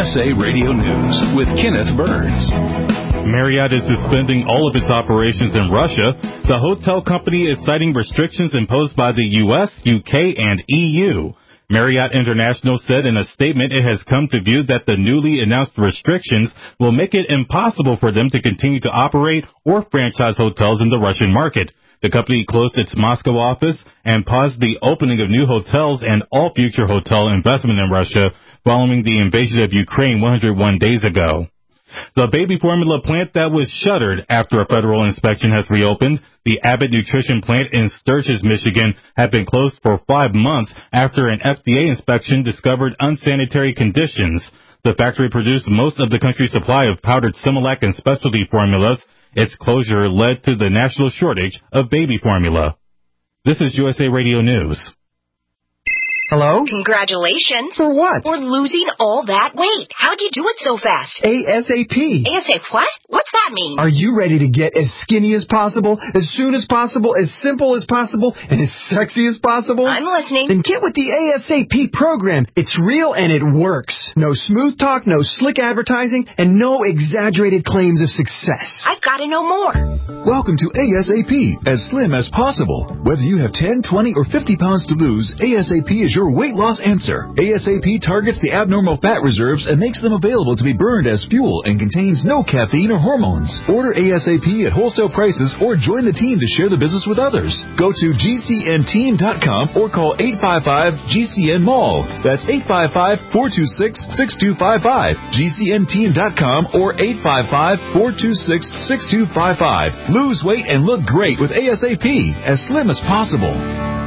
USA Radio News with Kenneth Burns. Marriott is suspending all of its operations in Russia. The hotel company is citing restrictions imposed by the U.S., U.K., and EU. Marriott International said in a statement it has come to view that the newly announced restrictions will make it impossible for them to continue to operate or franchise hotels in the Russian market. The company closed its Moscow office and paused the opening of new hotels and all future hotel investment in Russia following the invasion of Ukraine 101 days ago. The baby formula plant that was shuttered after a federal inspection has reopened. The Abbott Nutrition plant in Sturgis, Michigan, had been closed for 5 months after an FDA inspection discovered unsanitary conditions. The factory produced most of the country's supply of powdered Similac and specialty formulas. Its closure led to the national shortage of baby formula. This is USA Radio News. Hello? Congratulations. For what? For losing all that weight. How'd you do it so fast? ASAP. ASAP what? What's that mean? Are you ready to get as skinny as possible, as soon as possible, as simple as possible, and as sexy as possible? I'm listening. Then get with the ASAP program. It's real and it works. No smooth talk, no slick advertising, and no exaggerated claims of success. I've got to know more. Welcome to ASAP, as slim as possible. Whether you have 10, 20, or 50 pounds to lose, ASAP is your weight loss answer. ASAP targets the abnormal fat reserves and makes them available to be burned as fuel and contains no caffeine or hormones. Order ASAP at wholesale prices or join the team to share the business with others. Go to GCNteam.com or call 855-GCN-MALL. That's 855-426-6255. GCNteam.com or 855-426-6255. Lose weight and look great with ASAP, as slim as possible.